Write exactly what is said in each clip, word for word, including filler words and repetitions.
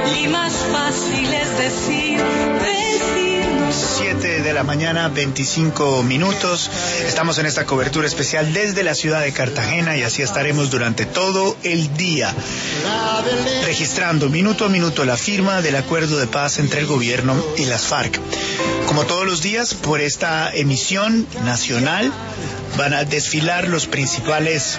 y más fácil es decir, decirnos. siete de la mañana, veinticinco minutos. Estamos en esta cobertura especial desde la ciudad de Cartagena y así estaremos durante todo el día, registrando minuto a minuto la firma del acuerdo de paz entre el gobierno y las FARC. Como todos los días, por esta emisión nacional van a desfilar los principales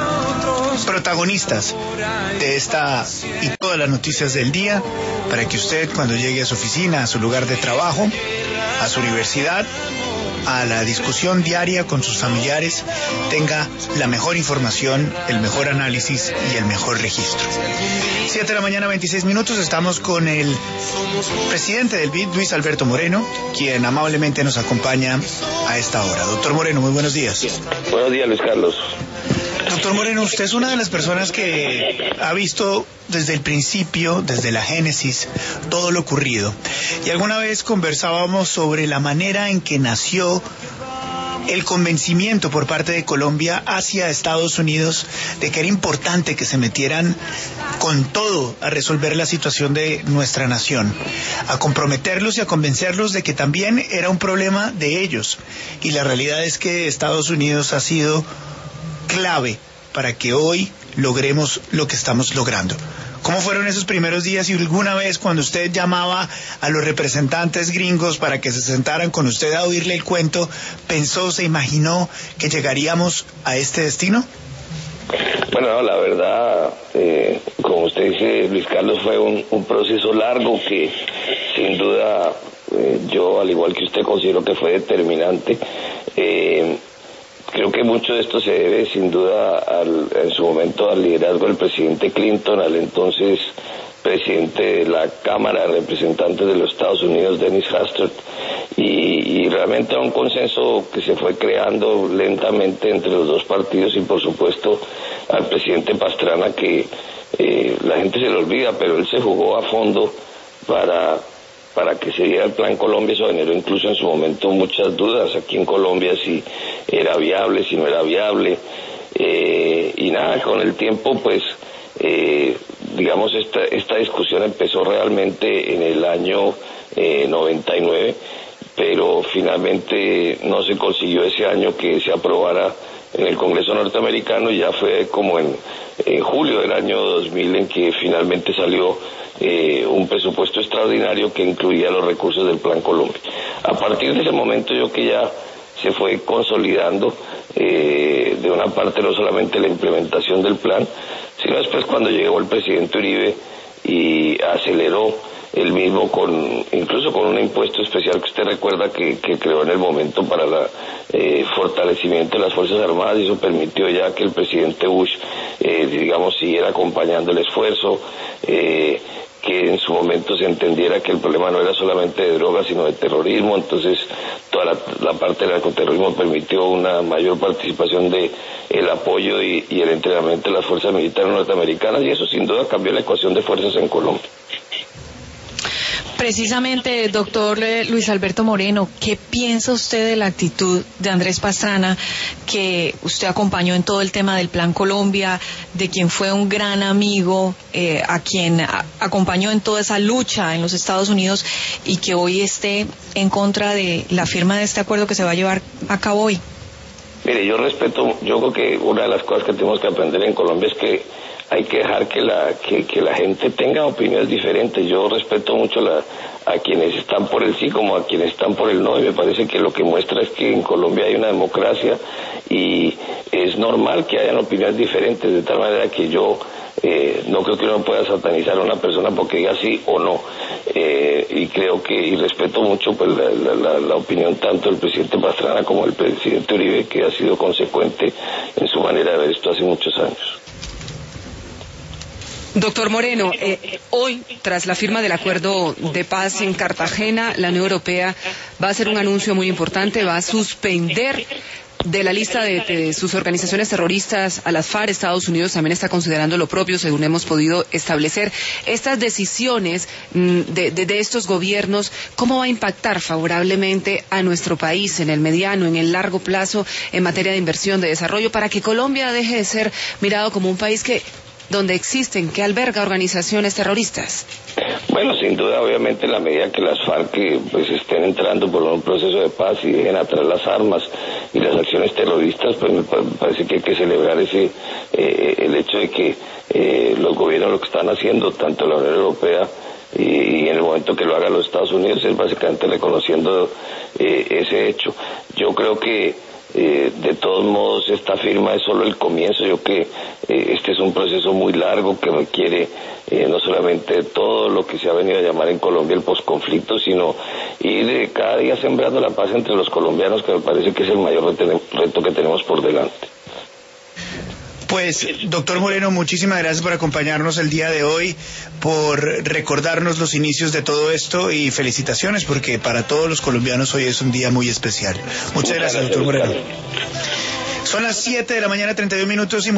protagonistas de esta y todas las noticias del día, para que usted, cuando llegue a su oficina, a su lugar de trabajo, a su universidad, a la discusión diaria con sus familiares, tenga la mejor información, el mejor análisis y el mejor registro. siete de la mañana, veintiséis minutos, estamos con el presidente del B I D, Luis Alberto Moreno, quien amablemente nos acompaña a esta hora. Doctor Moreno, muy buenos días. Buenos días, Luis Carlos. Doctor Moreno, usted es una de las personas que ha visto desde el principio, desde la génesis, todo lo ocurrido. Y alguna vez conversábamos sobre la manera en que nació el convencimiento por parte de Colombia hacia Estados Unidos de que era importante que se metieran con todo a resolver la situación de nuestra nación, a comprometerlos y a convencerlos de que también era un problema de ellos. Y la realidad es que Estados Unidos ha sido clave para que hoy logremos lo que estamos logrando. ¿Cómo fueron esos primeros días y alguna vez cuando usted llamaba a los representantes gringos para que se sentaran con usted a oírle el cuento, pensó, se imaginó que llegaríamos a este destino? Bueno, no, la verdad, eh, como usted dice, Luis Carlos, fue un, un proceso largo que sin duda eh, yo, al igual que usted, considero que fue determinante. Eh, Creo que mucho de esto se debe sin duda al, en su momento al liderazgo del presidente Clinton, al entonces presidente de la Cámara de Representantes de los Estados Unidos, Dennis Hastert, y, y realmente a un consenso que se fue creando lentamente entre los dos partidos y por supuesto al presidente Pastrana, que eh, la gente se le olvida, pero él se jugó a fondo para... para que se diera el Plan Colombia. Eso generó incluso en su momento muchas dudas aquí en Colombia, si era viable, si no era viable, eh, y nada, con el tiempo pues eh, digamos esta, esta discusión empezó realmente en el año eh, noventa y nueve, pero finalmente no se consiguió ese año que se aprobara en el Congreso norteamericano, y ya fue como en, en julio del año dos mil en que finalmente salió eh, un presupuesto extraordinario que incluía los recursos del Plan Colombia. A partir de ese momento yo que ya se fue consolidando eh, de una parte no solamente la implementación del plan, sino después cuando llegó el presidente Uribe y aceleró el mismo, con incluso con un impuesto especial que usted recuerda que, que creó en el momento para el eh, fortalecimiento de las Fuerzas Armadas, y eso permitió ya que el presidente Bush eh, digamos siguiera acompañando el esfuerzo, eh, que en su momento se entendiera que el problema no era solamente de drogas sino de terrorismo. Entonces toda la, la parte del narcoterrorismo permitió una mayor participación de el apoyo y, y el entrenamiento de las fuerzas militares norteamericanas, y eso sin duda cambió la ecuación de fuerzas en Colombia. Precisamente, doctor Luis Alberto Moreno, ¿qué piensa usted de la actitud de Andrés Pastrana, que usted acompañó en todo el tema del Plan Colombia, de quien fue un gran amigo, eh, a quien a, acompañó en toda esa lucha en los Estados Unidos, y que hoy esté en contra de la firma de este acuerdo que se va a llevar a cabo hoy? Mire, yo respeto, yo creo que una de las cosas que tenemos que aprender en Colombia es que hay que dejar que la que, que la gente tenga opiniones diferentes. Yo respeto mucho la, a quienes están por el sí como a quienes están por el no, y me parece que lo que muestra es que en Colombia hay una democracia y es normal que hayan opiniones diferentes, de tal manera que yo eh, no creo que uno pueda satanizar a una persona porque diga sí o no, eh, y creo que, y respeto mucho pues la, la, la, la opinión tanto del presidente Pastrana como del presidente Uribe, que ha sido consecuente en su manera de ver esto hace muchos años. Doctor Moreno, eh, hoy, tras la firma del acuerdo de paz en Cartagena, la Unión Europea va a hacer un anuncio muy importante, va a suspender de la lista de, de sus organizaciones terroristas a las FARC. Estados Unidos también está considerando lo propio, según hemos podido establecer. Estas decisiones mm, de, de, de estos gobiernos, ¿cómo va a impactar favorablemente a nuestro país en el mediano, en el largo plazo, en materia de inversión, de desarrollo, para que Colombia deje de ser mirado como un país que donde existen, que alberga organizaciones terroristas? Bueno, sin duda, obviamente, en la medida que las FARC pues estén entrando por un proceso de paz y dejen atrás las armas y las acciones terroristas, pues me parece que hay que celebrar ese eh, el hecho de que eh, los gobiernos lo que están haciendo, tanto la Unión Europea y, y en el momento que lo hagan los Estados Unidos, es básicamente reconociendo eh, ese hecho. Yo creo que Eh, de todos modos, esta firma es solo el comienzo. Yo creo que eh, este es un proceso muy largo que requiere eh, no solamente todo lo que se ha venido a llamar en Colombia el posconflicto, sino ir eh, cada día sembrando la paz entre los colombianos, que me parece que es el mayor reto que tenemos por delante. Pues, doctor Moreno, muchísimas gracias por acompañarnos el día de hoy, por recordarnos los inicios de todo esto y felicitaciones, porque para todos los colombianos hoy es un día muy especial. Muchas, Muchas gracias, doctor Moreno. Son las siete de la mañana, treinta y un minutos y